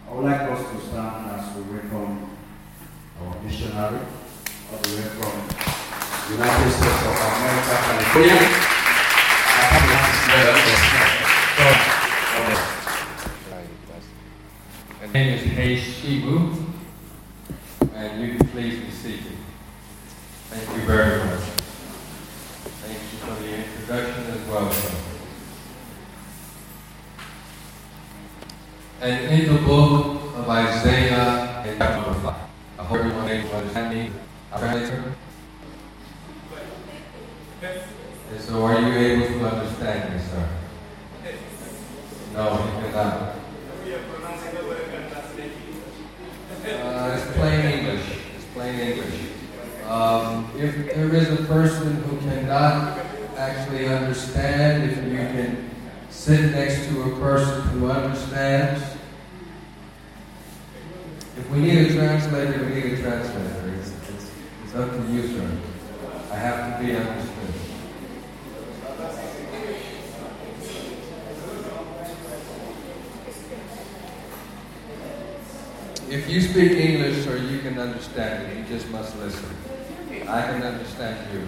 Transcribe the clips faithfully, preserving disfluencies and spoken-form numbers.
I would like us to stand as we welcome our missionary all the way from United States of America, California. My name is Hei Shibu, and you can please be seated. Thank you very much. Thank you for the introduction as well, sir. And in the book of Isaiah, in chapter five, I hope everyone is able to understand me. I'll translate. And so, are you able to understand me, sir? No, you cannot. Uh, it's plain English. It's plain English. Um, if there is a person who cannot actually understand, if you can sit next to a person who understands. If we need a translator, we need a translator. It's, it's, it's up to you, sir. I have to be understood. If you speak English, sir, you can understand it. You just must listen. I can understand you.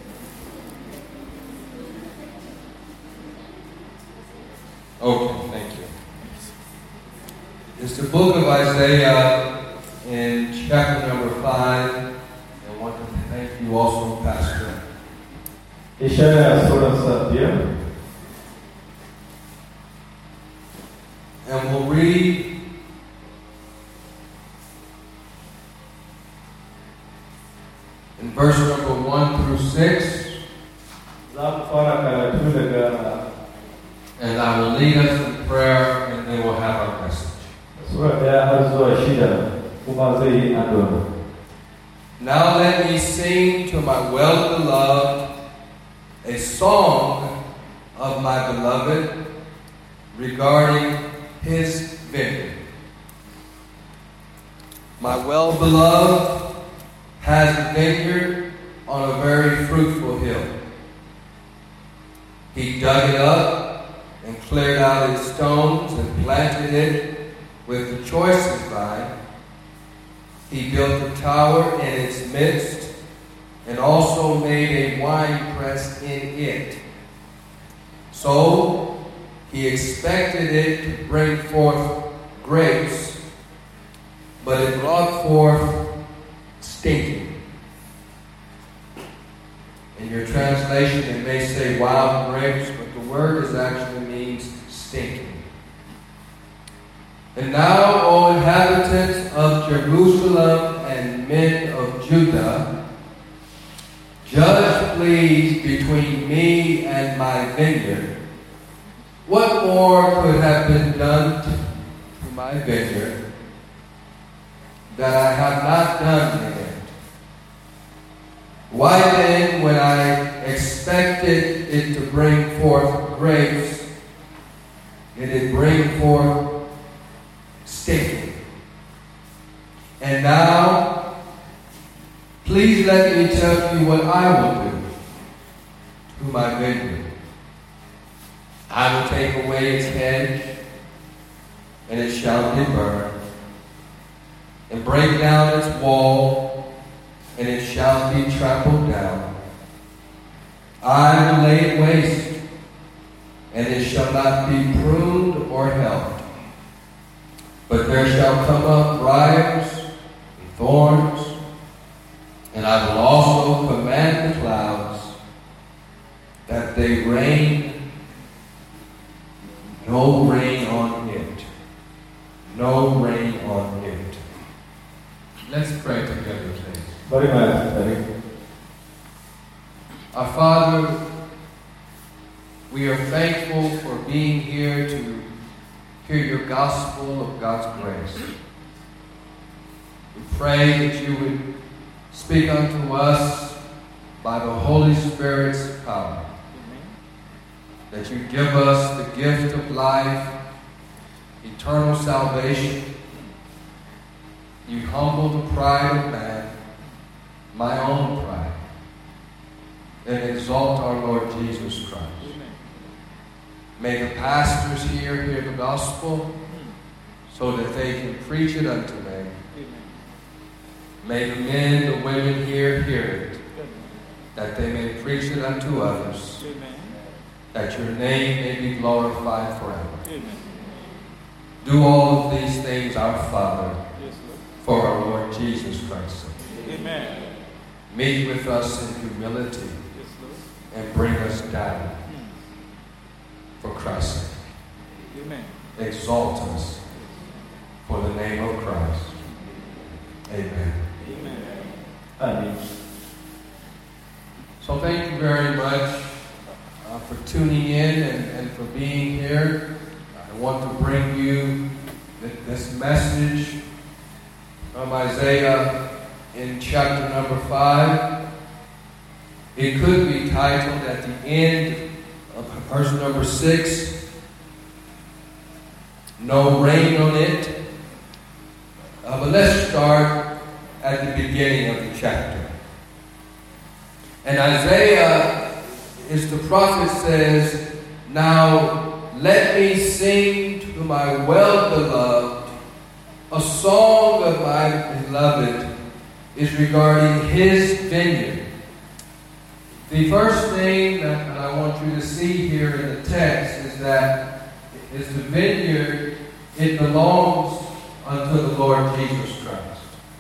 Okay, thank you. It's the book of Isaiah in chapter number five. And I want to thank you also, Pastor. Isaiah forty-seven. And we'll read in verse number one through six. And I will lead us in prayer, and then we'll have our message. Now let me sing to my well-beloved a song of my beloved regarding his vineyard. My well-beloved has a vineyard on a very fruitful hill. He dug it up and cleared out its stones and planted it with the choicest vine. He built a tower in its midst and also made a winepress in it. So he expected it to bring forth grapes, but it brought forth stinking. In your translation, it may say wild grapes, but the word is actually means stinking. And now, O inhabitants of Jerusalem and men of Judah, judge please between me and my vineyard. What more could have been done to my vineyard that I have not done in it? Why then, when I expected it to bring forth grapes, did it bring forth stinking? And now, please let me tell you what I will do to my vineyard. I will take away its hedge, and it shall be burned, and break down its wall, and it shall be trampled down. I will lay it waste, and it shall not be pruned or helped. But there shall come up briars and thorns, and I will also command the clouds that they rain, no rain on it. No rain on it. Let's pray together, please. Very much, very. Our Father, we are thankful for being here to hear your gospel of God's grace. We pray that you would speak unto us by the Holy Spirit's power. That you give us the gift of life, eternal salvation. You humble the pride of man, my own pride, and exalt our Lord Jesus Christ. May the pastors here hear the gospel so that they can preach it unto men. May the men, the women here hear it, that they may preach it unto others, that your name may be glorified forever. Do all of these things, our Father, for our Lord Jesus Christ. Amen. Meet with us in humility and bring us down for Christ's sake. Amen. Exalt us for the name of Christ. Amen. Amen. Amen. So thank you very much uh, for tuning in and, and for being here. I want to bring you th- this message from Isaiah in chapter number five. It could be titled at the end of verse number six, No Rain on It. Uh, but let's start at the beginning of the chapter. And Isaiah, is the prophet says, Now let me sing to my well-beloved, a song of my beloved is regarding his vineyard. The first thing that, that I want you to see here in the text is that is the vineyard, it belongs unto the Lord Jesus Christ.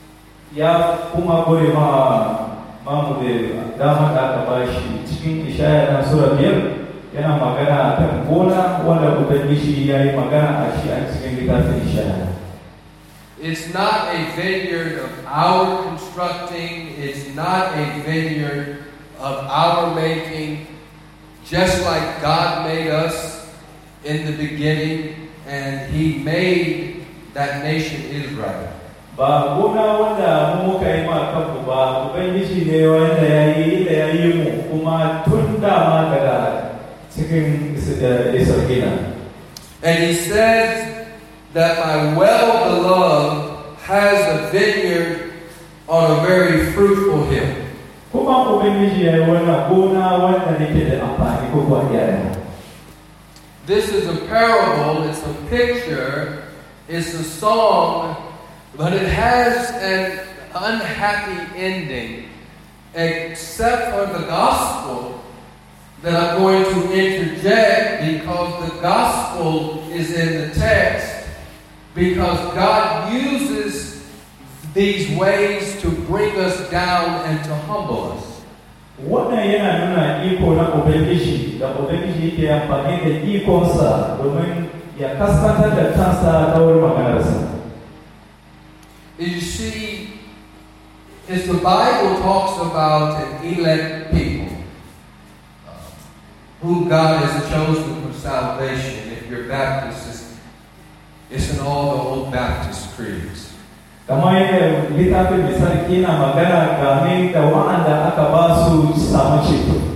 Ya kuma gode ma mamu da dama da aka bashi cikin Ishaya na sura biyar yana magana kan gona wanda Ubangiji ya yi magana a shi a cikin littafin Ishaya. It's not a vineyard of our constructing. It's not a vineyard of our making. Just like God made us in the beginning, and He made that nation Israel. Ba gona wanda mu muka yi ma kanmu ba, Ubangiji ne wanda ya yi da ya yi mu kuma tun dama daga cikin Isra'ila. And He says that my well-beloved has a vineyard on a very fruitful hill. Kuma Ubangiji ya yi wannan gona wanda nake da amfani ko kuwa gyara. This is a parable, it's a picture, it's a song, but it has an unhappy ending, except for the gospel that I'm going to interject, because the gospel is in the text, because God uses these ways to bring us down and to humble us. Wannan yana nuna iko na Ubangiji da Ubangiji yake amfani da ikonsa domin ya kaskantar da kansa ta wurin maganarsa. You see, as the Bible talks about an elect people uh, who God has chosen for salvation, if you're Baptist, it's, it's in all the old Baptist creeds. Kamar yadda littafin mai sarki na magana game da wa'anda aka ba su samu ceto.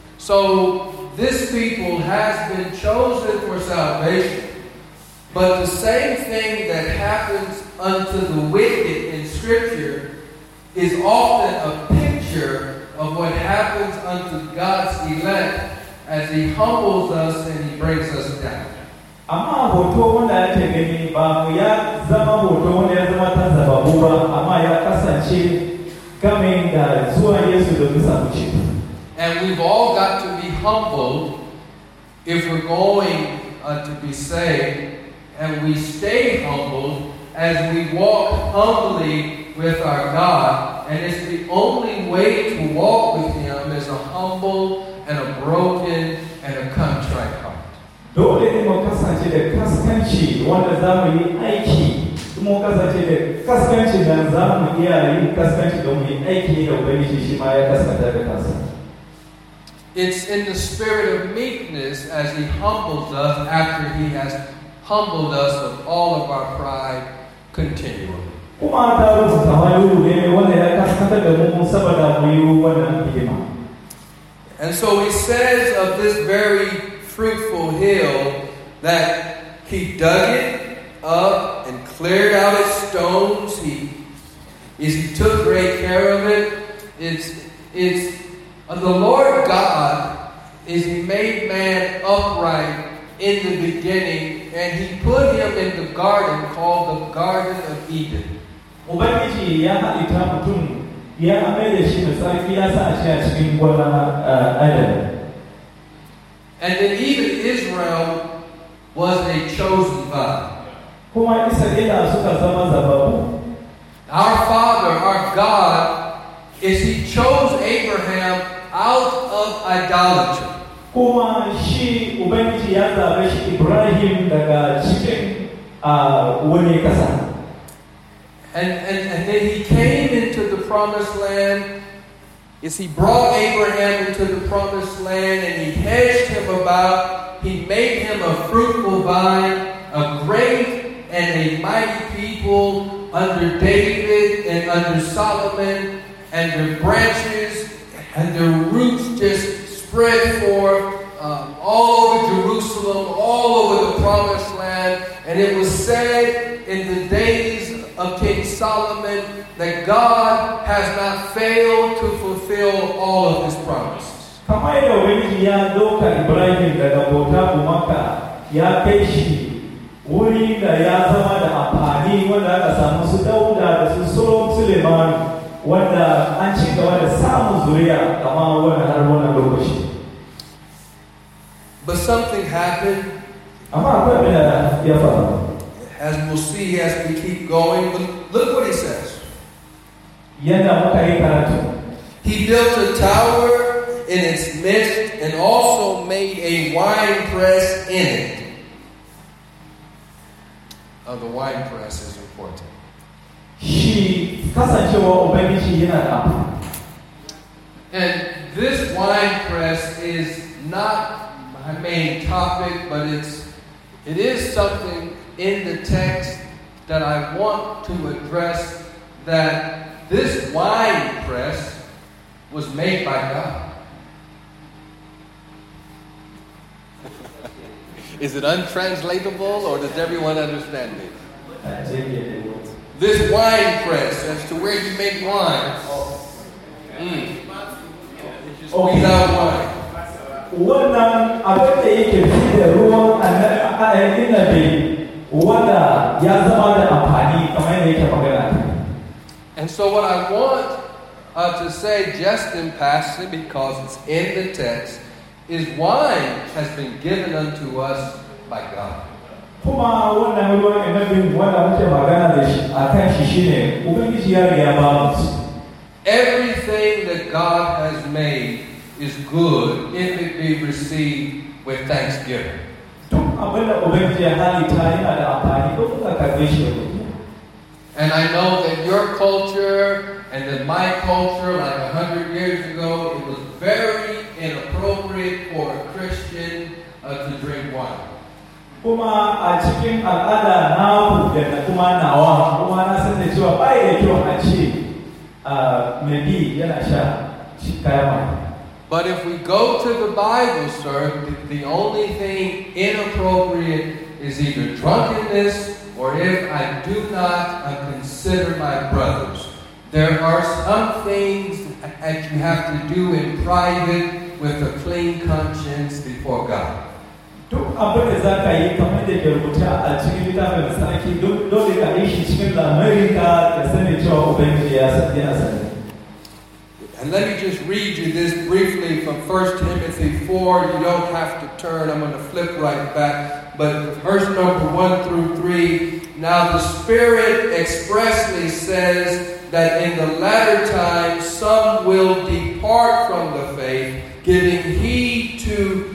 So this people has been chosen for salvation, but the same thing that happens unto the wicked in Scripture is often a picture of what happens unto God's elect as He humbles us and He brings us down. Amma hoto wanda ake gani ba mu ya zama hoto wanda ya zama ta zababu ba, amma ya kasance game da zuwa Yesu domin samu ceto. And we've all got to be humbled if we're going uh, to be saved, and we stay humbled as we walk humbly with our God. And it's the only way to walk with Him is a humble and a broken and a contrite heart. Dole ne mu kasance da kaskanci wanda za mu yi aiki, kuma mu kasance da kaskanci da za mu iya yin kaskanci don mu yi aiki da Ubangiji shi ma ya kaskanta da kansa. It's in the spirit of meekness as He humbles us after He has humbled us of all of our pride continually. Kuma ta rubuta hanyar ne wanda ya kaskantar da mu saboda mu yi wannan hikima. And so He says of this very fruitful hill that He dug it up and cleared out its stones. He, he took great care of it. It's, it's uh, the Lord God is He made man upright in the beginning, and and he put him in the garden called the Garden of Eden. Ubangiji ya halitta mutum ya mai da shi da sarki ya sa shi a cikin gonar Adam. And then even Israel was a chosen vine. Kuma Isra'ila suka zama zababu. Our Father, our God, is He chose Abraham out of idolatry. Kuma shi Ubangiji ya zabe shi Ibrahim daga cikin wani kasa. And, and, and then He came into the promised land. Is He brought Abraham into the promised land and He hedged him about. He made him a fruitful vine, a great and a mighty people under David and under Solomon, and their branches and their roots just spread forth um, all over Jerusalem, all over the promised land. And it was said in the days of King Solomon that God has not failed to fulfill all of His promises. Kamar yadda Ubangiji ya doka Ibrahim daga bauta gumaka ya kai shi wuri da ya zama da amfani wanda aka samu su Dauda da su Solomon Suleiman wanda an ci gaba da samun zuriya kamar wannan har wannan lokaci. But something happened. Amma akwai abin da ya faru. As we'll see as we keep going, but look what he says. Yadda muka yi karatu. He built a tower in its midst and also made a wine press in it. Oh, the wine press is important. Shi kasancewa Ubangiji yana da amfani. And this wine press is not my main topic, but it's it is something in the text that I want to address, that this wine press was made by God. Is it untranslatable, or does everyone understand me? This wine press, as to where you make wine. Mm. Squeeze out wine. Wannan abin da yake fi da ruwan inabi wanda ya zama da amfani kamar yadda yake magana. And so what I want uh, to say just in passing, because it's in the text, is wine has been given unto us by God. Kuma wannan ruwan inabin wanda muke magana da shi a kan shi shine Ubangiji ya riga ba mu. Everything that God has made is good if it be received with thanksgiving. Duk abin da Ubangiji ya halitta yana da amfani ko kuka karbe shi. And I know that your culture and that my culture, like a hundred years ago, it was very inappropriate for a Christian uh, to drink wine. Kuma a cikin al'ada na da kuma nawa, kuma na san da cewa bai da kyau a ce mai bi yana sha kayan wine. But if we go to the Bible, sir, the, the only thing inappropriate is either drunkenness, or if I do not I consider my brothers. There are some things that you have to do in private with a clean conscience before God. Duk abin da za ka yi kamar da ke rubuta a cikin littafin sarki dole ka yi shi cikin lamarin ka da sani cewa Ubangiji ya sani. And let me just read you this briefly from First Timothy four. You don't have to turn. I'm going to flip right back. But verse number one through three. Now the Spirit expressly says that in the latter times some will depart from the faith, giving heed to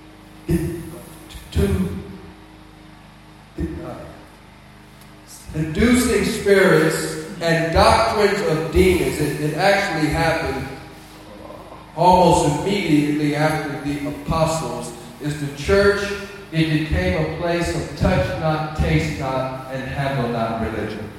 to uh, seducing spirits and doctrines of demons. It, it actually happened almost immediately after the apostles. Is the church, it became a place of touch not, taste not, and handle not religion.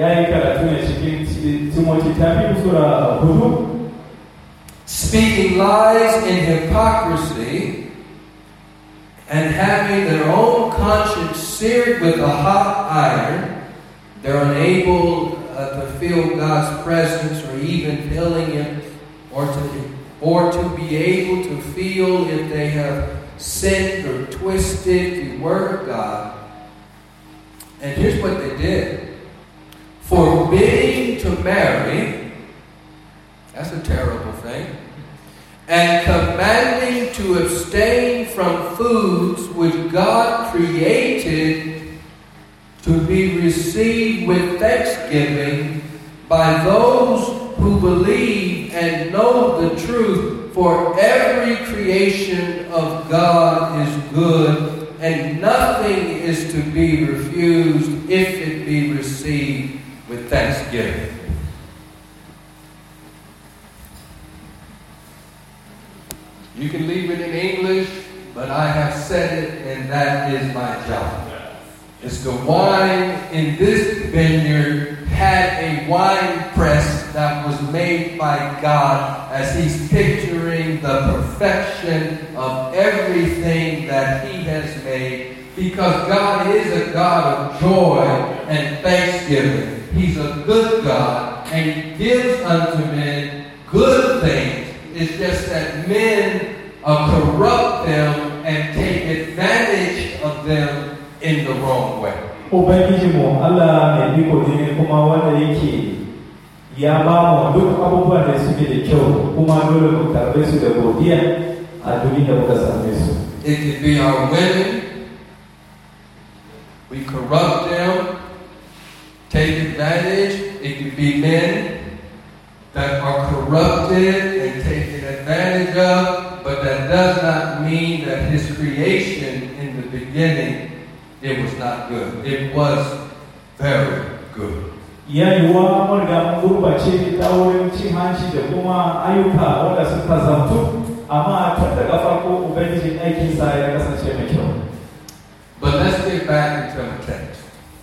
Speaking lies in hypocrisy and having their own conscience seared with a hot iron, they're unable uh, to feel God's presence or even feeling it, or to, or to be able to feel if they have sinned or twisted the Word of God And here's what they did. Forbidding to marry, that's a terrible thing, and commanding to abstain from foods which God created to be received with thanksgiving by those who believe and know the truth. For every creation of God is good, and nothing is to be refused if it be received with thanksgiving. You can leave it in English, but I have said it, and that is my job. It's the wine in this vineyard had a wine press that was made by God as He's picturing the perfection of everything that He has made, because God is a God of joy and thanksgiving. He's a good God, and He gives unto men good things. It's just that men uh, corrupt them and take advantage of them in the wrong way. Ubangijinmu Allah mai iko ne kuma wanda yake ya ba mu duk abubuwan da suke da kyau, kuma dole mu karbe su da godiya a duk da muka same su. It could be our women. We corrupt them, take advantage. It could be men that are corrupted and taken advantage of, but that does not mean that His creation in the beginning, it was not good. It was very good. Ya yiwuwa mun riga mun gurbace ta wurin cin hanci da kuma ayyuka wanda suka zamtu, amma tun daga farko Ubangijin aikinsa ya kasance mai kyau. But let's get back into the text.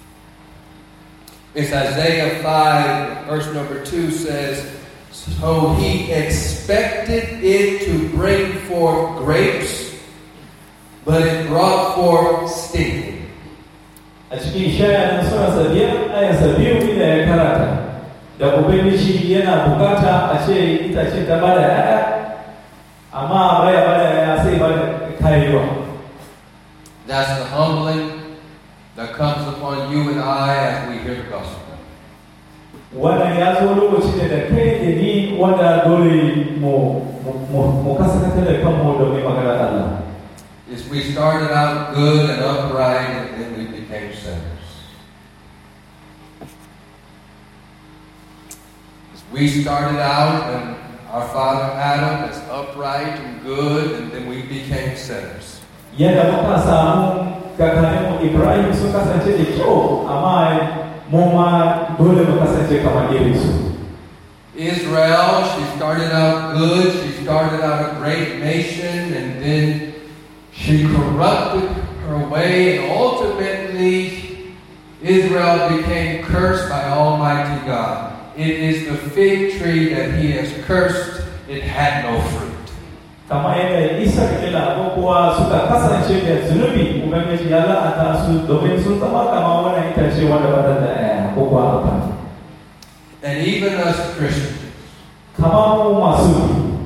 It's Isaiah five, verse number two says, so He expected it to bring forth grapes, but it brought forth stinking. A cikin Ishaya na sura sabiyar ayarsa biyu inda ya karata da Ubangiji yana bukata a ce itace ta bada yaya, amma baya bada yaya sai bada kayewa. That's the humbling that comes upon you and I as we hear the gospel. Wannan ya zo lokaci da kai da ni wanda dole mu mu kasance da kanmu domin maganar Allah. Is we started out good and upright, and then we became sinners. As we started out, and our father Adam is upright and good, and then we became sinners. Yadda muka samu kakanninmu Ibrahim sun kasance da kyau, amma mu ma dole mu kasance kamar irinsu. Israel, she started out good, she started out a great nation, and then she corrupted her way, and ultimately Israel became cursed by Almighty God. It is the fig tree that He has cursed, it had no fruit. Kama yadda Isa da abubuwa suka kasance da zunubi, Ubangiji ya la'anta su domin sun zama kama wannan itace wanda ba da ɗaya ko kuwa amfani. And even us Christians, kama mu masu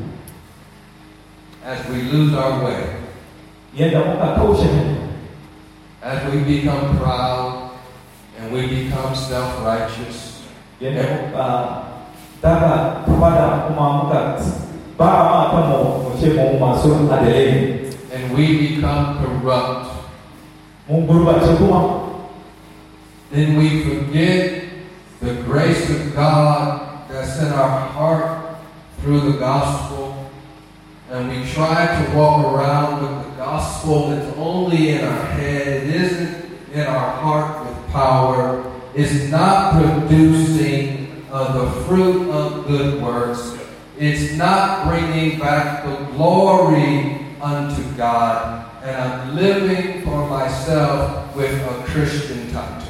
as we lose our way, yadda muka kauce ne, as we become proud and we become self-righteous, yadda muka daga tabada kuma muka ba ma kanmu mu ce mu masu adalai, and we become corrupt, mun gurbace kuma, then we forget the grace of God that's in our heart through the gospel, and we try to walk around with the gospel that's only in our head. It isn't in our heart with power. It's not producing uh, the fruit of good works. It's not bringing back the glory unto God. And I'm living for myself with a Christian title.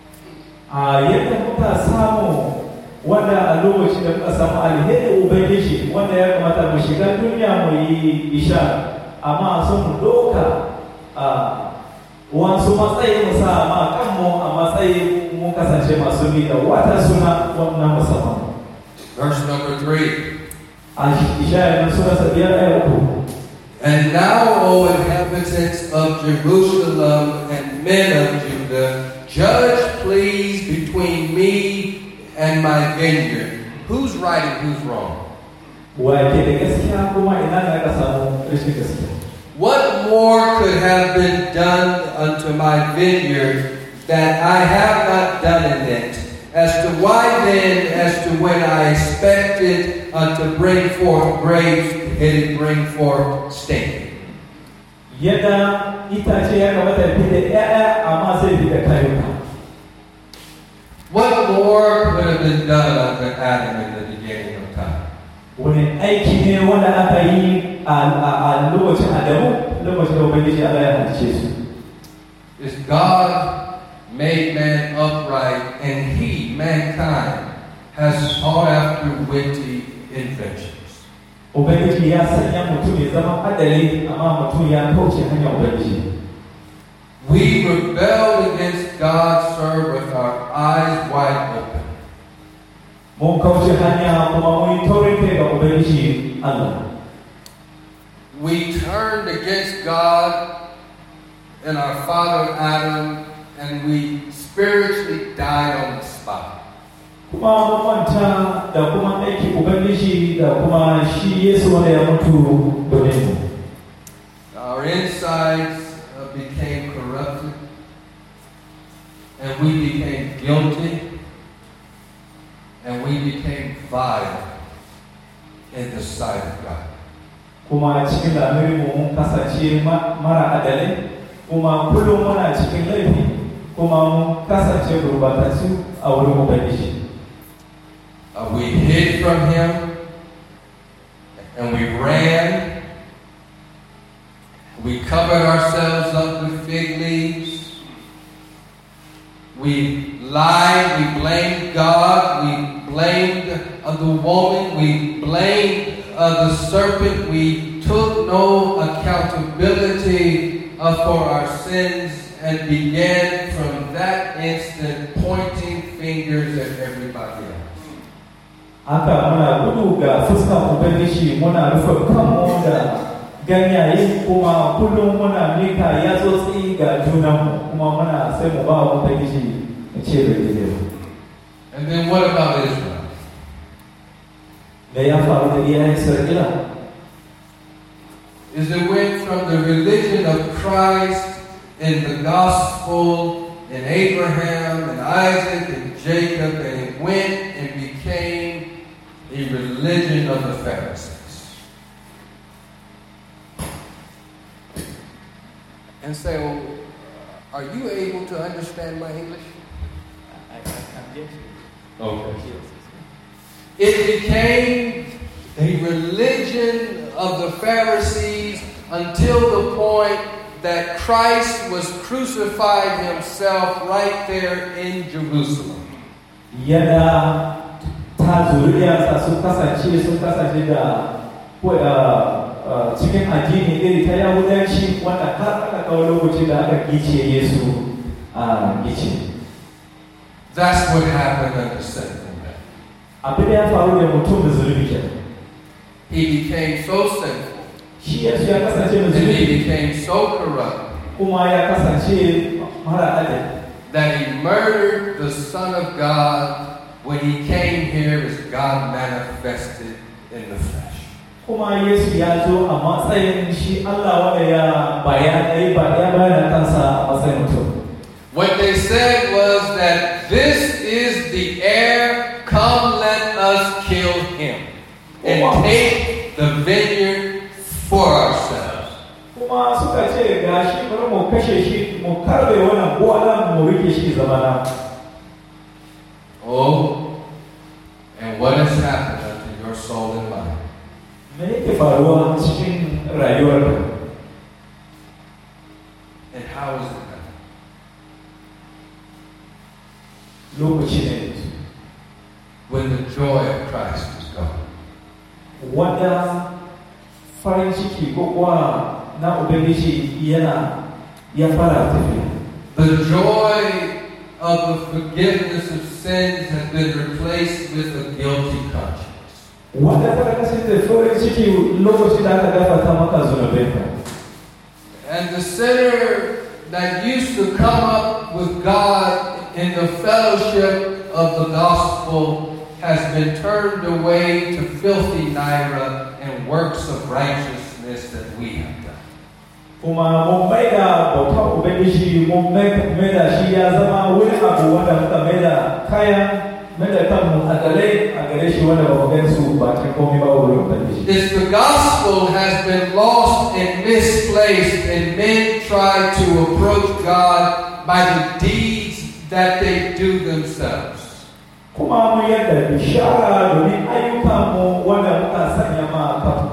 a yadda muka samu wanda a lokacin da muka samu alheri Ubangiji wanda ya kamata mu shiga duniya mu yi isha, amma sun mu doka a wasu matsayi mu sa ma kanmu a matsayi mun kasance masu bi da wata suna wannan musamman. Verse number three. A Ishaya na sura sabiyar ayar uku. And now, O inhabitants of Jerusalem and men of Judah, Judge, please, between me and my vineyard. Who's right and who's wrong? Wa ke da gaskiya kuma ina ne aka samu rashin gaskiya? What more could have been done unto my vineyard that I have not done in it? As to why then, as to when I expected uh, to bring forth grapes, it bring forth stink. Yadda itace ya kamata ya fita ƴaƴa amma sai fita kayuka. What more could have been done unto Adam in the beginning of time? Wani aiki ne wanda aka yi a lokacin Adamu, lokacin da Ubangiji Allah ya halice su. Is God made man upright, and he, mankind, has sought after witty inventions. Ubangiji ya sanya mutum ya zama adali, amma mutum ya kauce hanyar Ubangiji. We rebelled against God, sir, with our eyes wide open. Mun kauce hanya kuma mun taurin kai ga Ubangiji Allah. We turned against God and our father Adam, and we spiritually died on the spot. Kuma mun manta da kuma aikin Ubangiji da kuma shi Yesu wanda ya mutu domin mu. Our insides uh, became corrupted, and we became guilty, and we became vile in the sight of God. Kuma cikin lamarin mu mun kasance mara adalai, kuma kullum muna cikin laifi, kuma mun kasance gurbatattu a wurin Ubangiji. Uh, we hid from Him, and we ran. We covered ourselves up with fig leaves. We lied. We blamed God. We blamed uh, the woman. We blamed uh, the serpent. We took no accountability uh, for our sins and began from that instant pointing fingers at everybody else. Haka muna gudu ga fuskar Ubangiji, muna rufe kanmu da ganyaye, kuma kullum muna mika yatsotsi ga junanmu, kuma muna sai mu ba Ubangiji ce da gide. And then what about Israel? Me ya faru da iyayen Isra'ila? Is it went from the religion of Christ in the gospel in Abraham and Isaac and Jacob, and it went and became a religion of the Pharisees. And say, well, are you able to understand my English? I, I can get you. Okay. It became a religion of the Pharisees until the point that Christ was crucified himself right there in Jerusalem. Yadda ta zuriyarsa sun kasance sun kasance da cikin addini iri ta Yahudanci, wanda har aka kawo lokaci da aka gice Yesu a gice. That's what happened under sinful man. Abin da ya faru da mutum da zulubi kenan. He became so sinful. Shi Yesu ya kasance da And zulubi. he became so corrupt. Kuma ya kasance mara adalci. That he murdered the Son of God when he came here as God manifested in the flesh. Kuma Yesu ya zo a matsayin shi Allah wanda ya bayanai ba ya bayyana kansa a matsayin mutum. What they said was that this is the heir, come let us kill him and take the vineyard for ourselves. Kuma suka ce ga shi bari mu kashe shi mu karbe wannan gonan mu rike shi zamana. Oh, and what has happened unto your soul and mind? Me yake faruwa cikin rayuwarka? And how is it done? Lokaci ne When the joy of Christ is gone. wanda farin ciki ko kuwa na Ubangiji yana ya fara tafiya. The joy of the forgiveness of sins has been replaced with a guilty conscience. Wanda fara kasance da farin ciki lokacin da aka gafarta maka zunubanka. And the sinner that used to come up with God in the fellowship of the gospel has been turned away to filthy naira and works of righteousness that we have done. Kuma mun maida bautar Ubangiji mun maida shi ya zama wani abu wanda muka maida kayan maida kanmu a gare a gare shi wanda ba mu gan su ba ta komai ba wurin Ubangiji. If the gospel has been lost and misplaced and men try to approach God by the deeds that they do themselves. Kuma mun yadda bishara domin ayyukanmu wanda muka sanya ma kanmu.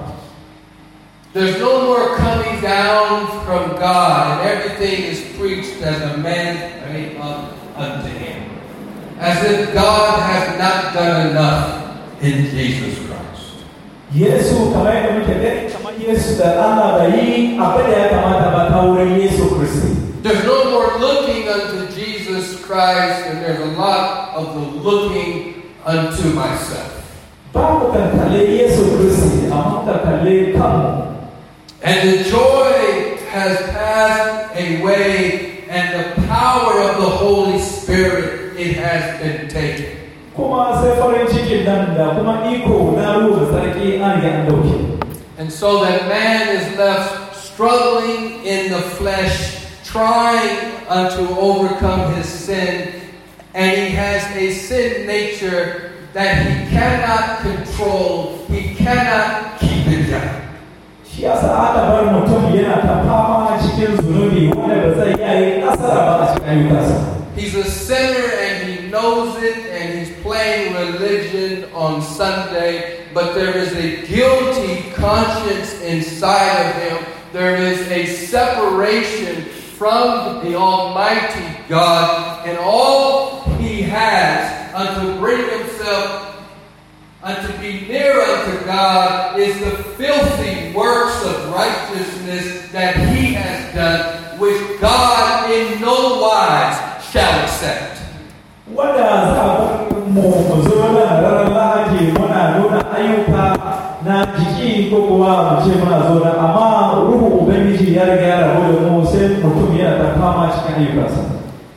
There's no more coming down from God, and everything is preached as a man made up unto him. As if God has not done enough in Jesus Christ. Yesu kamar yadda muke gani kamar Yesu da Allah bai yi abin da ya kamata ba ta wurin Yesu Kristi. There's no more looking unto Jesus Christ, and there's a lot of the looking unto myself. Ba mu kan kalle Yesu Kristi, amma kan kalle kanmu. And the joy has passed away, and the power of the Holy Spirit, it has been taken. Kuma sai farin cikin nan da kuma iko na ruwa sarki an ga dauke. And so that man is left struggling in the flesh, trying uh, to overcome his sin, and he has a sin nature that he cannot control, he cannot keep it down. Shi yasa aka bar mutum yana ta fama cikin zunubi wanda ba zai iya yin nasara ba a cikin ayyukansa. He's a sinner and he knows it, and he's playing religion on Sunday, but there is a guilty conscience inside of him. There is a separation from the Almighty God, and all he has unto bring himself and to be near unto God is the filthy works of righteousness that he has done, which God in no wise shall accept. Wanda za mu mu zo na ranar Lahadi muna nuna ayyuka na jiki ko kuwa mu ce muna zo da amma ruhu Ubangiji ya riga ya rabu da mu sai mutum yana ta fama cikin ayyukansa.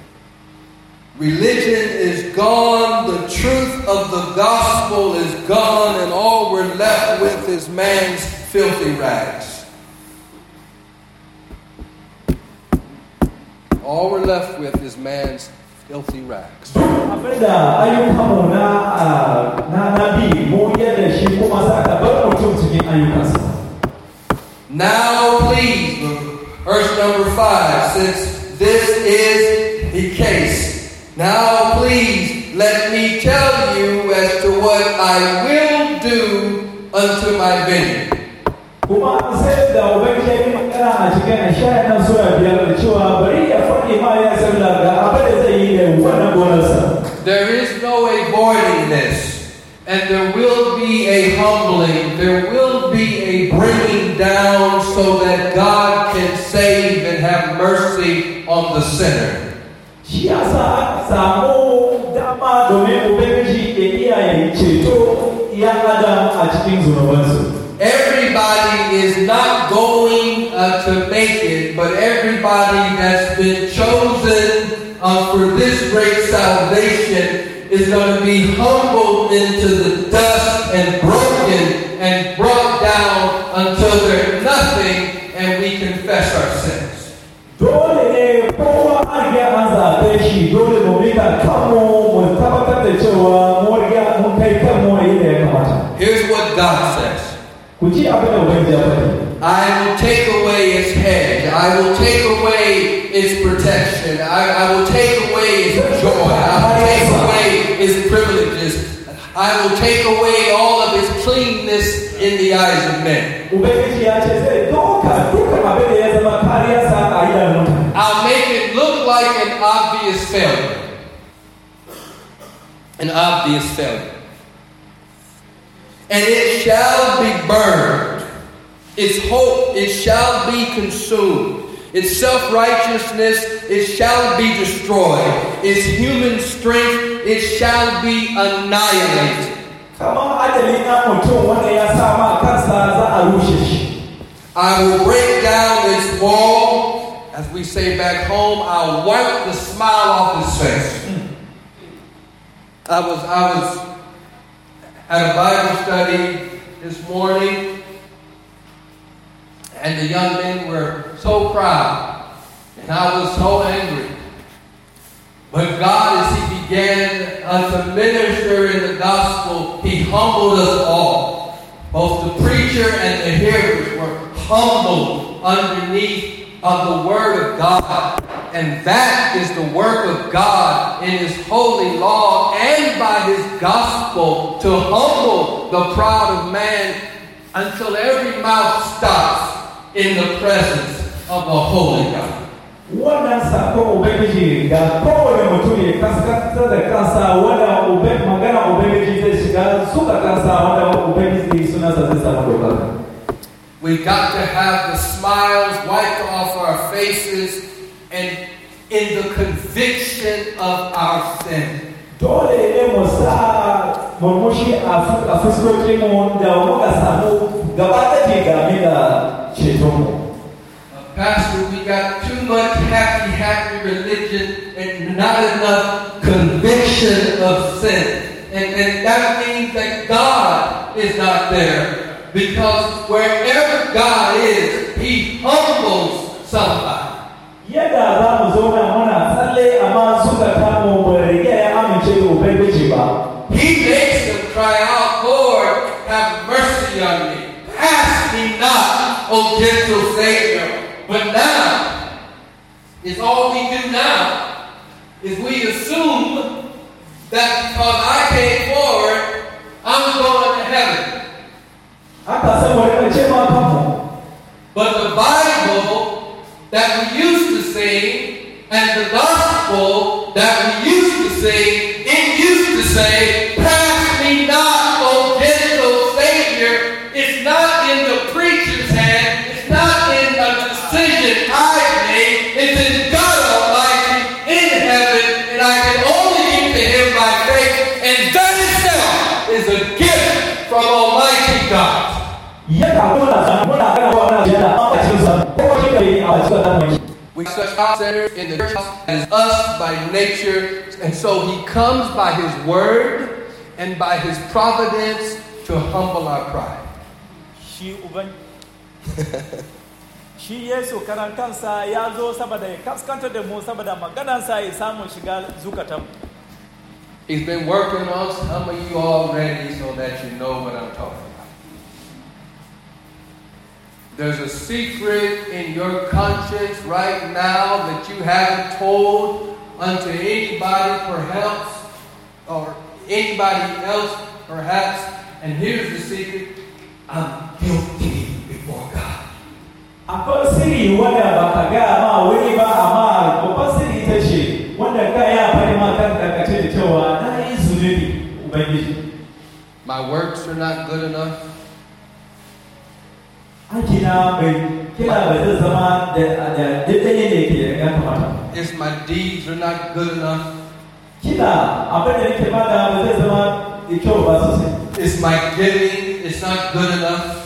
Religion is gone, the truth of the gospel is gone, and all we're left with is man's filthy rags. All we're left with is man's filthy rags. Abinda ayyukanmu na na nabi mu yadda shi kuma za ka bar mutum cikin ayyukansa. Now please, verse number five, since this is the case, now please let me tell you as to what I will do unto my vineyard. Kuma sai da Ubangiji ya magana a cikin Ishaya na sura biyar da cewa bari ya faɗi ma ya sallah ga abin da zai yi da wannan gonarsa. There is no avoiding this, and there will be a humbling, there will be a bringing down so that God can save and have mercy on the sinner. Shi yasa aka samu dama domin Ubangiji ya iya ceto ya Adam a cikin zunubansu. Everybody is not going uh, to make it, but everybody that's been chosen uh, for this great salvation is going to be humbled into the dust and broken and brought down until they're nothing and we confess our sins. Dole ne kowa an ga an zaɓe shi dole mu mika kanmu mu tabbatar da cewa mu riga mun kai kanmu yadda ya kamata. Here's what God says. Ku ji abin da Ubangiji ya faɗi. I will take away its hedge. I will take away its protection. I, I will take away its joy. I will take away its privileges. I will take away all of its cleanness in the eyes of men. Ubangiji ya ce zai doka dukkan abin da ya zama kariyarsa a idanun mutane. I'll make it look like an obvious failure. An obvious failure. And it shall be burned. Its hope, it shall be consumed. Its self-righteousness, it shall be destroyed. Its human strength, it shall be annihilated. I will break down its wall, as we say back home, I'll wipe the smile off his face. I was I was at a Bible study this morning, and the young men were so proud, and I was so angry. But God, as He began uh, to minister in the gospel, He humbled us all. Both the preacher and the hearers were humbled underneath of the Word of God. And that is the work of God in His holy law and by His gospel to humble the proud of man until every mouth stops in the presence of a holy God. Wannan sakon Ubangiji ga kowane mutum ya kaskantar da kansa wanda magana Ubangiji zai shiga suka kansa wanda Ubangiji sunansa zai samu dokar. We've got to have the smiles wiped off our faces and in the conviction of our sin. Dole ne mu sa murmushi a fuskokin mu da muka samu gaba da game da cetonmu. Pastor, we got too much happy, happy religion and not enough conviction of sin. And, and that means that God is not there. Because wherever God is, He humbles somebody. Yadda za mu zauna muna tsalle amma suka kamo mu rike ya amince da Ubangiji ba. He makes them cry out, Lord, have mercy on me. Pass me not, O gentle Savior. But now, is all we do now is we assume that because I came forward, I'm going to heaven. But the Bible that we used to sing and the gospel that we used to sing, it used to say, pass me not, O gentle Savior. It's not in the preacher's hand. It's not in a decision I made. It's in God Almighty in heaven, and I can only get to Him by faith, and that itself is a gift from Almighty God. We such house centers in the church as us by nature, and so He comes by His word and by His providence to humble our pride. Shi uban Shi Yesu karan kansa ya zo saboda ya kaskantar da mu saboda maganarsa ya samu shiga zukatan. He's been working on some of you already so that you know what I'm talking about. There's a secret in your conscience right now that you haven't told unto anybody perhaps, or anybody else perhaps. And here's the secret. I'm guilty before God. Akwai sirri wanda ba ka gaya ma wani ba amma babban sirri ita ce wanda ka ya fari ma kanka ka ce da cewa na yi zunubi Ubangiji. My works are not good enough. Aikina bai kira ba zai zama da daidai ne ke ya kamata. It's my deeds are not good enough. Kila abin da nake bada ba zai zama da kyau ba sosai. It's my giving, it's not good enough.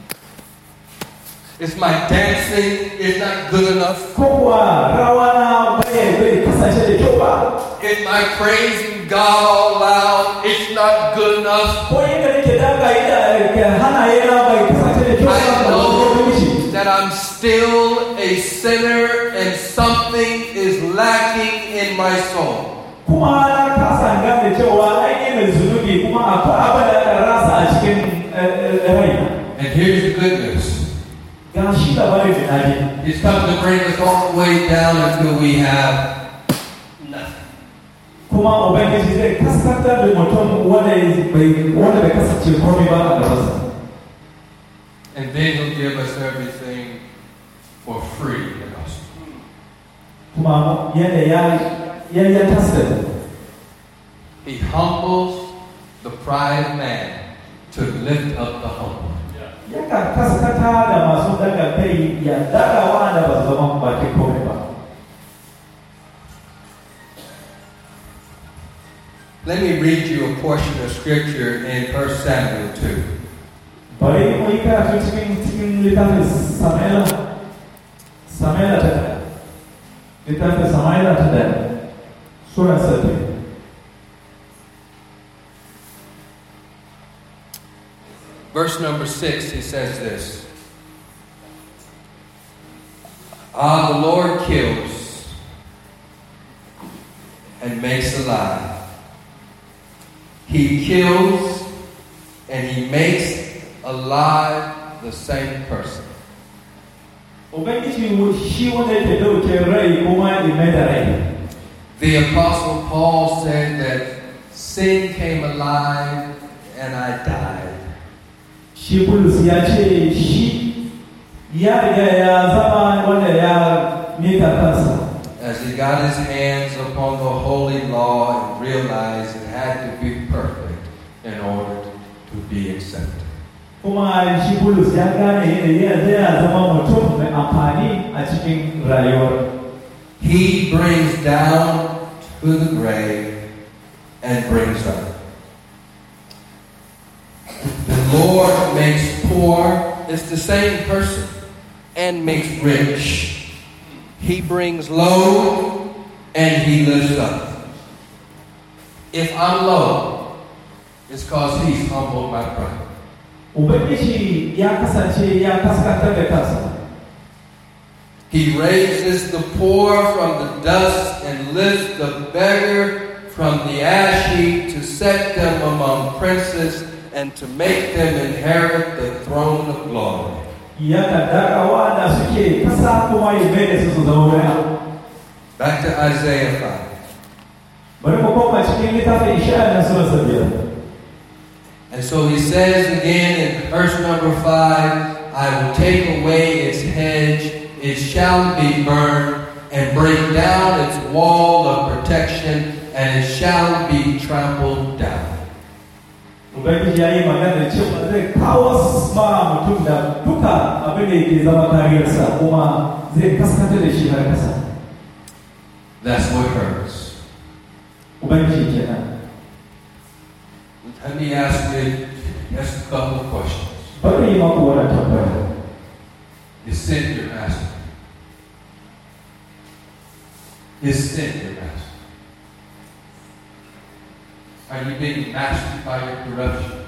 It's my dancing, it's not good enough. Kowa rawana bai bai kasance da kyau ba. It's my praising God all loud, it's not good enough. Ko yadda nake daga ida hana yana bai kasance da kyau ba. I know that I'm still a sinner and something is lacking in my soul. Kuma na kasa gane cewa ai ne zunubi kuma akwai abin da ka rasa a cikin rai. And here's the good news. He's come to bring us all the way down until we have nothing. Kuma Ubangiji zai kaskantar da mutum wanda bai wanda bai kasance komai ba a gabansa. And then He'll give us everything for free in the gospel. Kuma yadda ya ya ya tasiri. He humbles the pride of man to lift up the humble. Yakan kaskata da masu daga kai ya daga wanda ba zama bakin komai ba. Let me read you a portion of scripture in First Samuel two. Bari mu yi karatu cikin cikin littafin Samuel Samuel ta Littafin Sama'ila ta ɗaya, Sura saba'in. Verse number six, he says this. Ah, the Lord kills and makes alive. He kills and he makes alive the same person. The Apostle Paul said that sin came alive and I died. Shi Bulus ya ce shi ya riga ya zama wanda ya mika kansa. As he got his hands upon the holy law and realized it had to be perfect in order to be accepted. Kuma shi Bulus ya gane yana zai zama mutum mai amfani a cikin rayuwar. He brings down to the grave and brings up. The Lord makes poor, it's the same person, and makes rich. He brings low and he lifts up. If I'm low, it's because he's humbled my pride. Ubangiji ya kasance ya kaskantar da kansa. He raises the poor from the dust and lifts the beggar from the ash heap to set them among princes and to make them inherit the throne of glory. Back to Isaiah five. And so he says again in verse number five, I will take away its hedge, it shall be burned, and break down its wall of protection, and it shall be trampled down. Ubangiji ya yi magana cewa zai kawo ma mutum da duka abin da yake zama kariyarsa kuma zai kaskantar da shi har kasa. That's what hurts. Ubangiji kenan. Let me ask you just a couple of questions. Bari yi maku wani tambaya. Is sin your master? Is sin your master? Are you being mastered by your corruption?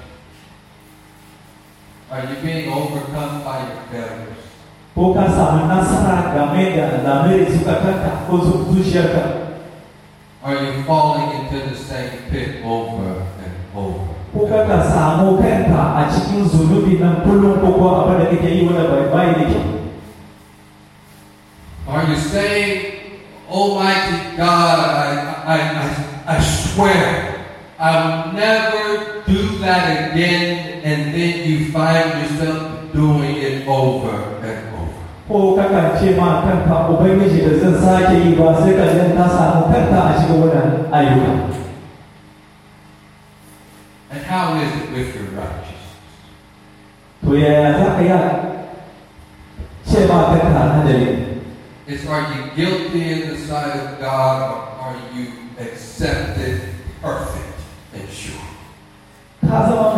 Are you being overcome by your failures? Ko ka samu nasara game da lamari zukatanka ko zuciyarka? Are you falling into the same pit over and over? Ko ka ka samu kanka a cikin zunubi nan kullum ko kuwa abin da kake yi wanda bai bai da kyau? Are you saying, Almighty God, I, I, I, I swear, I will never do that again, and then you find yourself doing it over and over. Ko kakan ce ma kanka Ubangiji da zan sake yi ba sai ka jan ka samu kanka a cikin wannan ayyuka. And how is it with your righteousness? To yaya za ka yi ce ma kanka hadari? It's are you guilty in the sight of God, or are you accepted perfect? And sure. I'm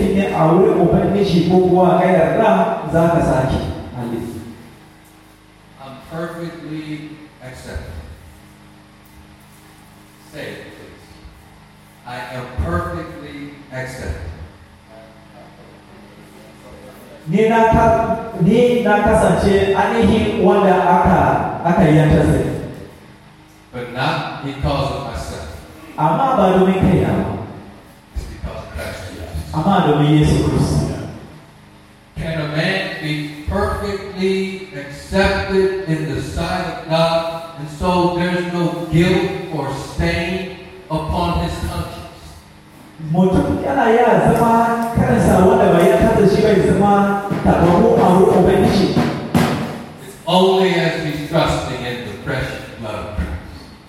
perfectly accepted. Say it, please. I am perfectly accepted. Ni na ka ni na kasance ainihin wanda aka aka yanta sai. But not because of myself. Amma ba domin kai na. Can a man be perfectly accepted in the sight of God, and so there's no guilt or stain upon his conscience? Mutum yana ya zama kansa wanda bai yarda shi bai zama tabaru a wurin Ubangiji. It's only as he's trusting in the precious blood of Christ.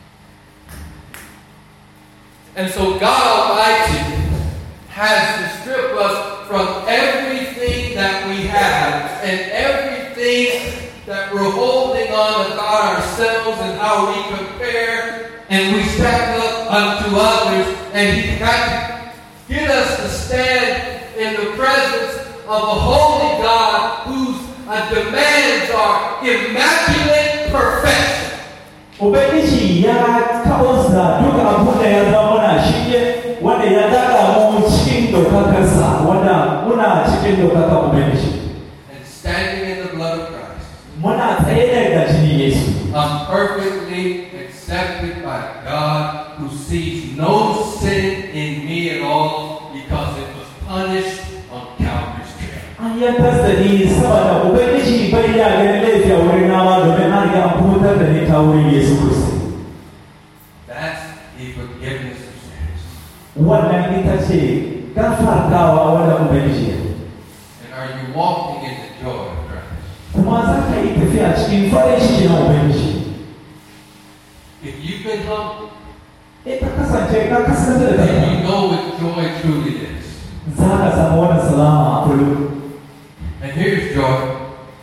And so God Almighty has to strip us from everything that we have and everything that we're holding on about ourselves and how we compare and we stack up unto others, and He's got to get us to stand in the presence of a holy God whose uh, demands are immaculate perfection. Ubangiji ya kawosa duka abun da ya zama muna shirye wanda ya daga mu cikin dokakarsa wanda muna cikin dokakar Ubangiji. And standing in the blood of Christ. Muna tsaye da jini Yesu. I'm perfectly accepted by God, who sees no sin in me at all because it was punished on Calvary's tree. An yi tasiri saboda Ubangiji bai ya ganin laifi a wurin nawa domin an riga an hutar da ni ta wurin Yesu Kristi. That's the forgiveness of sins. Wannan ita ce gafartawa wanda Ubangiji ya. And are you walking in the joy of Christ? Kuma za ka yi tafiya cikin farin ciki na Ubangiji. If you've been humble, Ita kasance ka kasance da then kai. you know what joy truly is. Za ka samu wannan salama a kullum. And here's joy.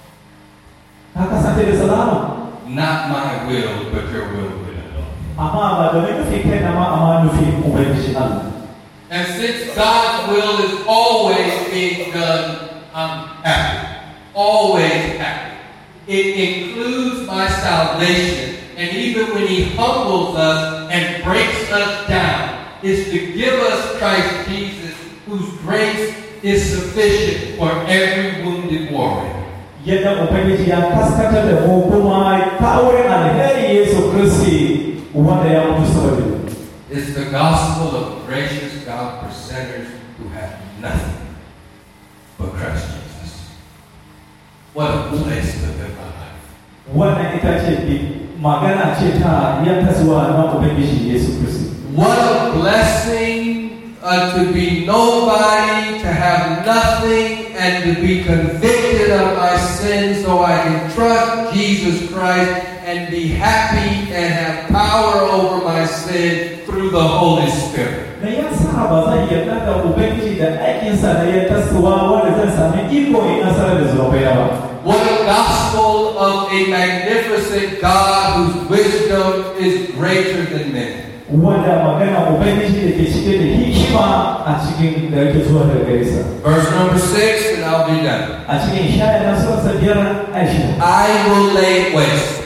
Ka kasance da salama. Not my will, but your will be done. Amma ba domin nufi kai na ma amma nufi Ubangiji Allah. And since God's will is always being done, I'm happy. Always happy. It includes my salvation. And even when He humbles us and breaks us down, it's to give us Christ Jesus, whose grace is sufficient for every wounded warrior. Yadda Ubangiji ya kaskatar da mu kuma ta wurin alheri Yesu Kristi wanda ya mutu saboda. It's the gospel of gracious God for sinners who have nothing but Christ Jesus. What a place to live my life. Wannan ita ce magana ce ta yantaswa na Ubangiji Yesu Kristi. What a blessing uh, to be nobody, to have nothing, and to be convicted of my sins so I can trust Jesus Christ and be happy and have power over my sin through the Holy Spirit. Me yasa ba zan yarda da Ubangiji da aikinsa da yantaswa wanda zan sami iko in nasarar da zunubai ba. What a gospel of a magnificent God whose wisdom is greater than men. Wanda magana Ubangiji da ke cike da hikima a cikin da yake zuwa daga gare sa. Verse number six, and I'll be done. A cikin shaya na sursa biyar Aisha. I will lay waste.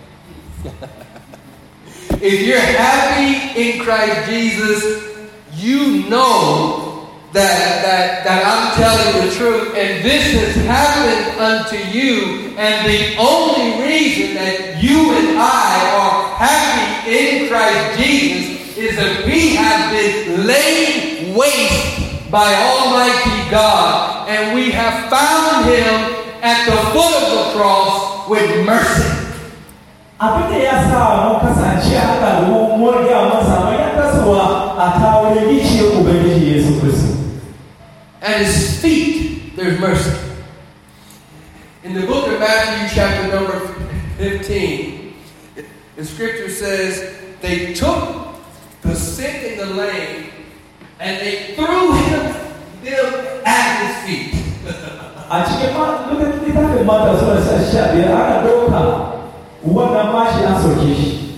If you're happy in Christ Jesus, you know that, that, that I'm telling the truth, and this has happened unto you, and the only reason that you and I are happy in Christ Jesus is that we have been laid waste by Almighty God, and we have found Him at the foot of the cross with mercy. Abin da ya sa mu kasance haka domin mun riga mun samu yantaswa a ta wurin giciyar Ubangiji Yesu Kristi. At His feet, there's mercy. In the book of Matthew, chapter number fifteen, the scripture says, they took the sick and the lame, and they threw him them at His feet. A cikin lokacin littafin mata suna sa sha biyar aka ɗauka wannan mashi an soke shi.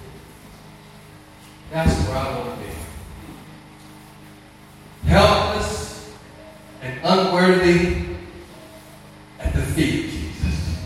That's where I want to be. Helpless and unworthy at the feet of Jesus.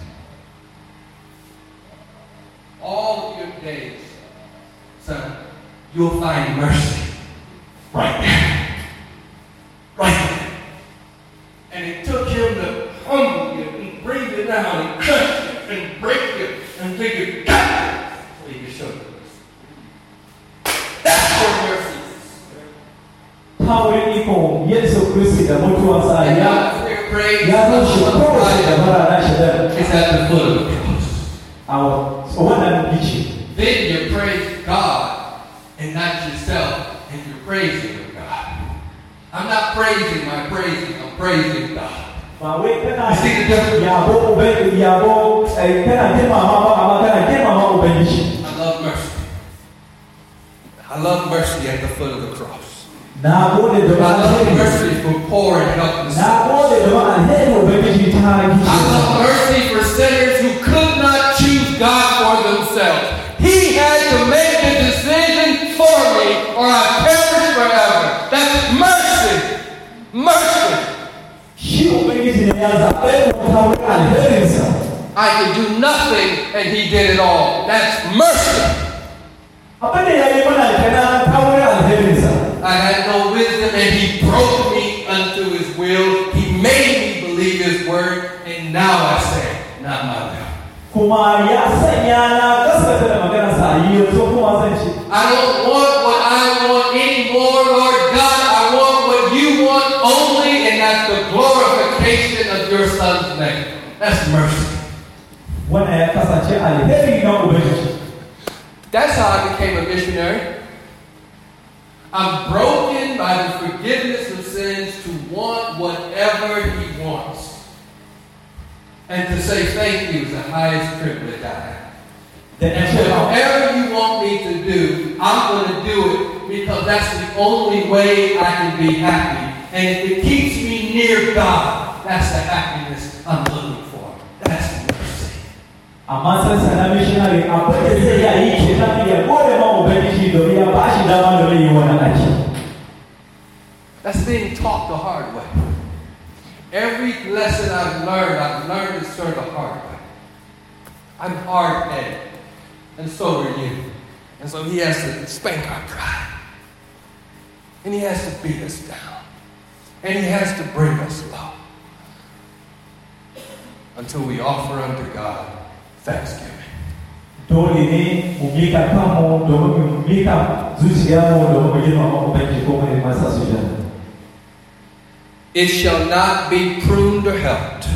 All of your days, son, you'll find mercy right there. Right there. And it took Him to humble you and bring you down and crush you and break you until you got it so He can show you mercy. That's where mercy is. Ta wurin iko Yesu Kristi da mutuwarsa And ya God, their praise ya rushe kowace dabara na shaitan is at the foot of the cross. a wannan gici. Then you praise God and not yourself, and you're praising God. I'm not praising my praising, I'm praising God. Ba wai kana You see the difference? yabo Ubangiji yabo eh, kana girmama ba amma kana girmama Ubangiji. I love mercy. I love mercy at the foot of the cross. Na gode da I love alheri. mercy for poor and helpless. Na gode da alheri Ubangiji ta I love gici. mercy for sinners who could not choose God for themselves. He had to make the decision for me or I perish forever. That's mercy. Mercy. Shi Ubangiji ne ya zaɓe mu ta wurin alherinsa. I could do nothing and he did it all. That's mercy. Abin da ya yi mana kenan ta wurin alherinsa. I had no wisdom and he broke me unto his will. He made me believe his word, and now I say, not my will. Kuma ya sanya na gaskata da maganarsa yanzu kuma zan ce. I don't want what I want anymore, Lord God. I want what you want only, and that's the glorification of your son's name. That's mercy. Wannan ya kasance alheri na Ubangiji. That's how I became a missionary. I'm broken by the forgiveness of sins to want whatever he wants. And to say thank you is the highest privilege I have. And whatever you want me to do, I'm going to do it because that's the only way I can be happy. And if it keeps me near God, that's the happiness I'm looking for. That's mercy. Amma sai sana missionary abin da zai ya yi kenan ya gode ma Ubangiji domin ya ba shi dama domin yi wannan aiki. That's being taught the hard way. Every lesson I've learned, I've learned to serve the hard way. I'm hard-headed, and so are you. And so he has to spank our pride. And he has to beat us down. And he has to bring us low. Until we offer unto God thanksgiving. Dole ne mu mika kanmu domin mu mika zuciyarmu domin mu girmama Ubangiji ko mu masa sujada. It shall not be pruned or helped.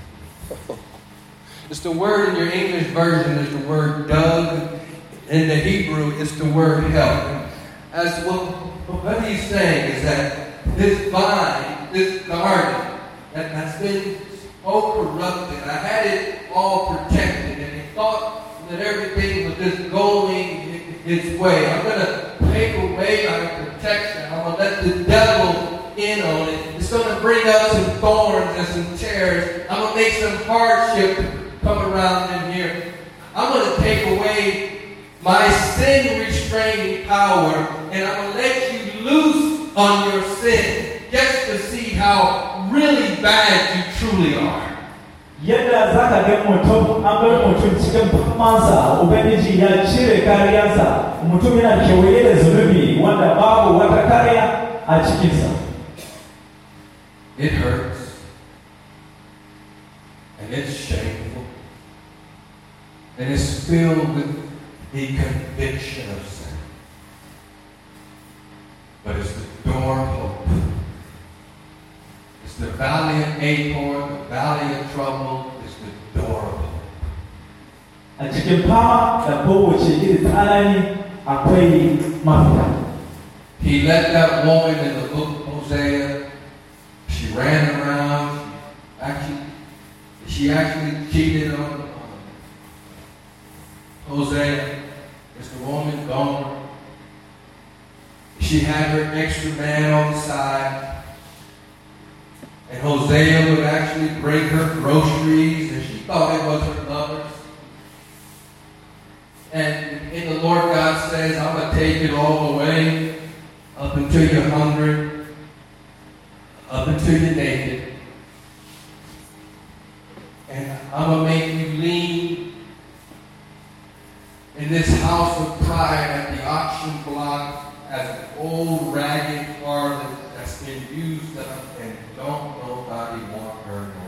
It's the word in your English version is the word dug. In the Hebrew, it's the word help. As what, what he's saying is that this vine, this garden, that has been so corrupted, I had it all protected, and he thought that everything was just going its way. I'm going to take away my protection. I'm going to let the devil in on it. It's going to bring up some thorns and some tears. I'm going to make some hardship come around in here. I'm going to take away my sin restraining power, and I'm going to let you loose on your sin just to see how really bad you truly are. Yadda za ka ga mutum an bar mutum cikin famansa Ubangiji ya cire kariyarsa mutum yana kewaye da zunubi wanda babu wata kariya a cikinsa. It hurts. And it's shameful. And it's filled with the conviction of sin. But it's the door of hope. It's the valley of acorn, the valley of trouble. It's the door of hope. A cikin fama da kowace irin tsanani akwai mafita. He let that woman in the book of Hosea. She ran around. She actually, she actually cheated on, on Hosea. It's the woman gone. She had her extra man on the side. And Hosea would actually bring her groceries, and she thought it was her lover's. And, and the Lord God says, I'm going to take it all away up until you're hungry, up until you're naked. And I'm going to make you lean in this house of pride at the auction block as an old ragged harlot that's been used up, and don't nobody want her no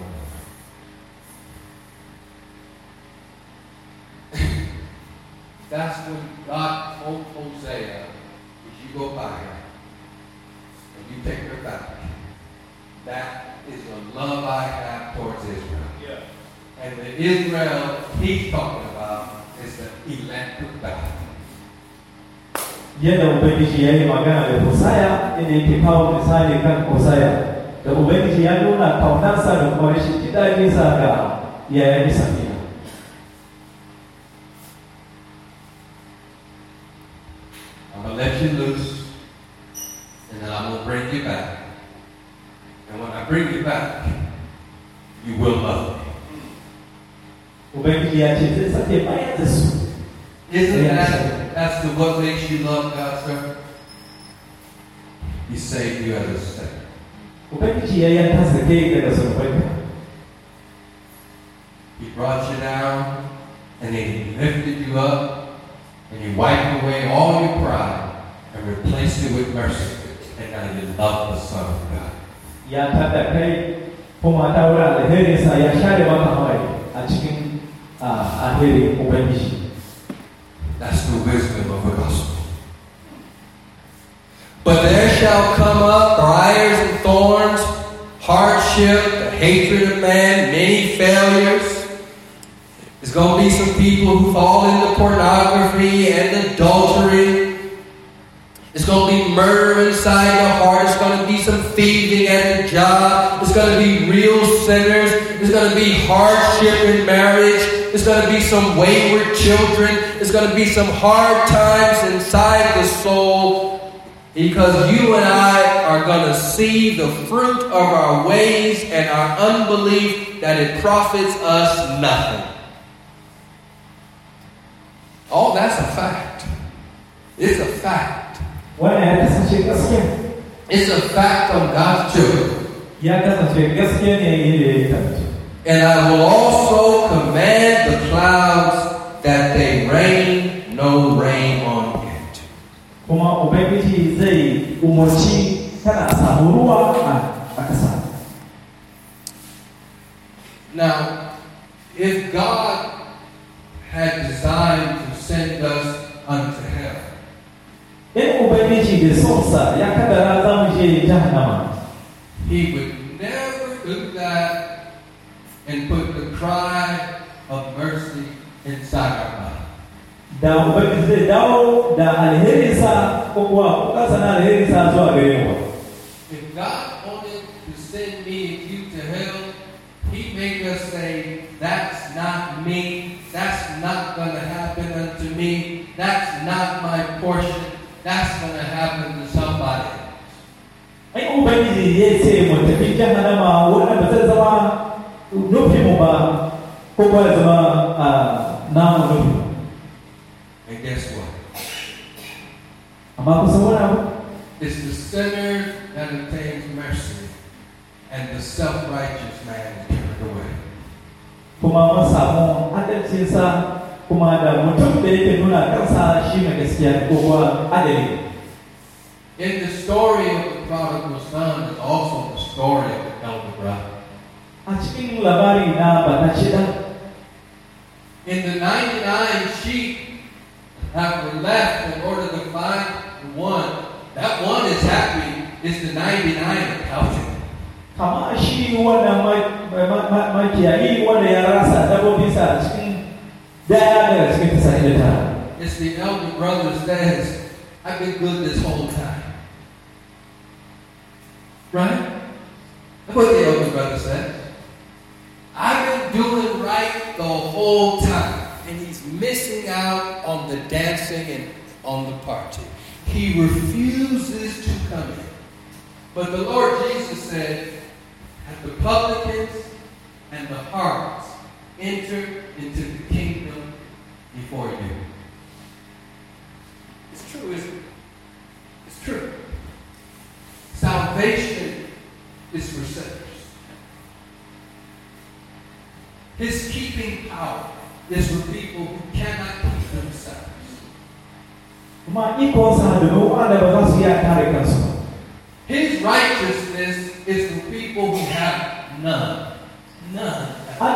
more. That's what God told Hosea. If you go by her and you take her back, that is the love I have towards Israel. Yeah. And the Israel he's talking about is the elect of God. Yadda Ubangiji ya yi magana da Hosea inda yake kawo misali kan Hosea da Ubangiji ya nuna kaunarsa da kuma rashin gidajensa ga yayan Isra'ila. I'm going to let you loose, and then I'm going to bring you back. And when I bring you back, you will love me. Ubangiji ya ce zai sake bayar da su. Isn't that that's the what makes you love God, sir? He saved you as a sinner. Ubangiji ya yanta sake daga zunubanka. He brought you down, and then He lifted you up, and He wiped away all your pride and replaced it with mercy. And now you love the Son of God. Ya tada kai kuma ta wurin alherinsa ya share maka hawaye a cikin alherin Ubangiji. That's the wisdom of the gospel. But there shall come up briars and thorns, hardship, the hatred of man, many failures. There's going to be some people who fall into pornography and adultery. There's going to be murder inside your heart. There's going to be some thieving at the job. There's going to be real sinners. There's going to be hardship in marriage. There's going to be some wayward children. There's going to be some hard times inside the soul. Because you and I are going to see the fruit of our ways and our unbelief that it profits us nothing. Oh, that's a fact. It's a fact. It's a fact of God's children. And I will also command the clouds that they rain no rain on it. Kuma Ubangiji zai umarci kada a samu ruwa a ƙasa. Now, if God had designed to send us unto hell, in Ubangiji da sonsa ya kaddara za mu je jahannama, He would never do that and put the cry of mercy inside our mouth. Da Ubangiji zai dawo da alherinsa ko kuwa ƙasa na alherinsa zuwa gare mu. If God wanted to send me and you to hell, He made us say, that's not me, that's not going to happen unto me, that's not my portion, that's going to happen to somebody else. Ai Ubangiji ya ce mu tafi jahannama wannan ba zai zama nufin mu ba ko ba ya zama namu nufi. And guess what? Amma kusan wani abu? It's the sinner that obtains mercy, and the self-righteous man is turned away. Kuma mun samu adalcinsa kuma da mutum da yake nuna kansa shi mai gaskiya ko kuwa adali. In the story of the prodigal son is also the story of the elder brother. A cikin labari na batacce dan. In the ninety-nine sheep that were left in order to find the one, that one is happy. Is the ninety-nine pouting? Kama shi wannan makiyayi wanda ya rasa dabbobinsa a cikin daya daga cikin tasa'in da tara. It's the elder brother says, I've been good this whole time. Right? That's what the elder brother says. I've been doing right the whole time. And he's missing out on the dancing and on the party. He refuses to come in. But the Lord Jesus said, that the publicans and the harlots enter into the kingdom before you. It's true, isn't it? It's true. Salvation is for sinners. His keeping power is for people who cannot keep themselves. His righteousness is for people who have none. None.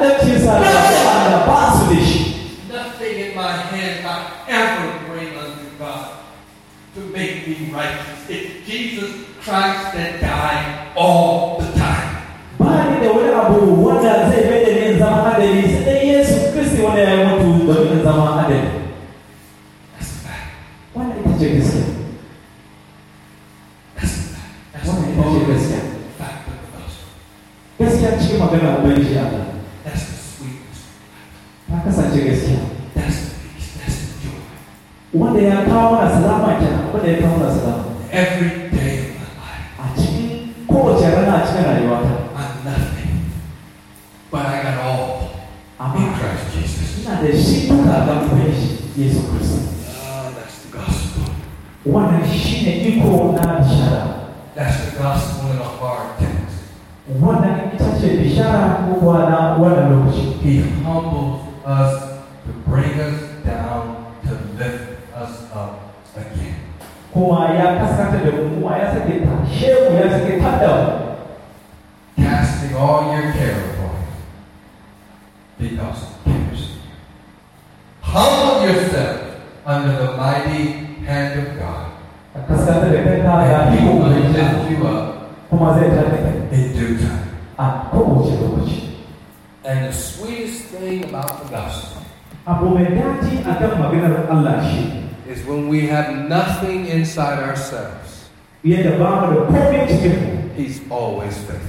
Nothing in my hand I ever bring unto God to make me righteous. It's Jesus Christ that died all the time. Bani da wani abu wanda zai bai da yin zama adali sai dai Yesu Kristi wanda ya mutu domin zama adali. That's a fact. Wannan ita ce gaskiya. That's a fact. That's Wannan ita ce gaskiya. Fact of the gospel. Gaskiya cikin magana Ubangiji Allah. That's the sweetness. Ta kasance gaskiya. That's the peace. That's the joy. Wanda ya kawo mana salama kenan, wanda ya kawo mana salama. Every day of my life. A cikin kowace rana a cikin rayuwata. I'm nothing, but I got all in Christ Jesus. Ina da shi duka ga Ubangiji Yesu Kristi. Ah, that's the gospel. Wannan shine iko na shara. That's the gospel in a hard text. wannan ita ce bishara ko kuwa na wannan lokaci. He humbles us to bring us down, to lift us up again. Kuma ya kaskanta da mu, kuma ya sake tashe mu, ya sake tada mu. Casting all your care upon him, because he cares. Humble yourself under the mighty hand of God, Kaskanta da kanka ya and he iko will mai lift you up kuma zai tada kai in due time. a kowace lokaci. And the sweetest thing about the gospel Abu mai daɗi akan maganar Allah shi is when we have nothing inside ourselves, yadda ba mu da komai cikin mu. he's always faithful.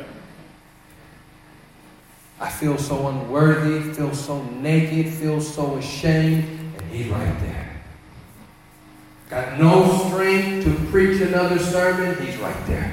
I feel so unworthy, feel so naked, feel so ashamed, and he's right there. Got no strength to preach another sermon, he's right there.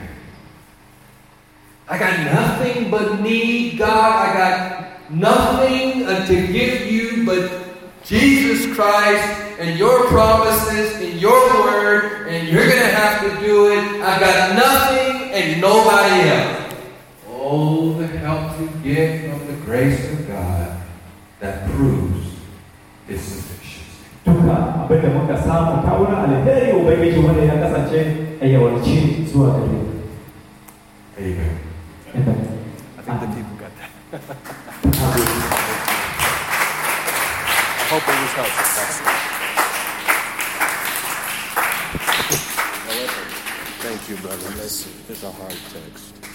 I got nothing but need, God. I got nothing uh, to give you but Jesus Christ and your promises and your word, and you're going to have to do it. I got nothing and nobody else. Oh, the help you get from the grace of God that proves its sufficiency. Duka abin da muka samu ta wurin alheri Ubangiji wanda ya kasance a yawanci zuwa gare mu. Amen. Amen. I think the people got that. I hope it was helpful. Thank you, brother. It's, it's a hard text.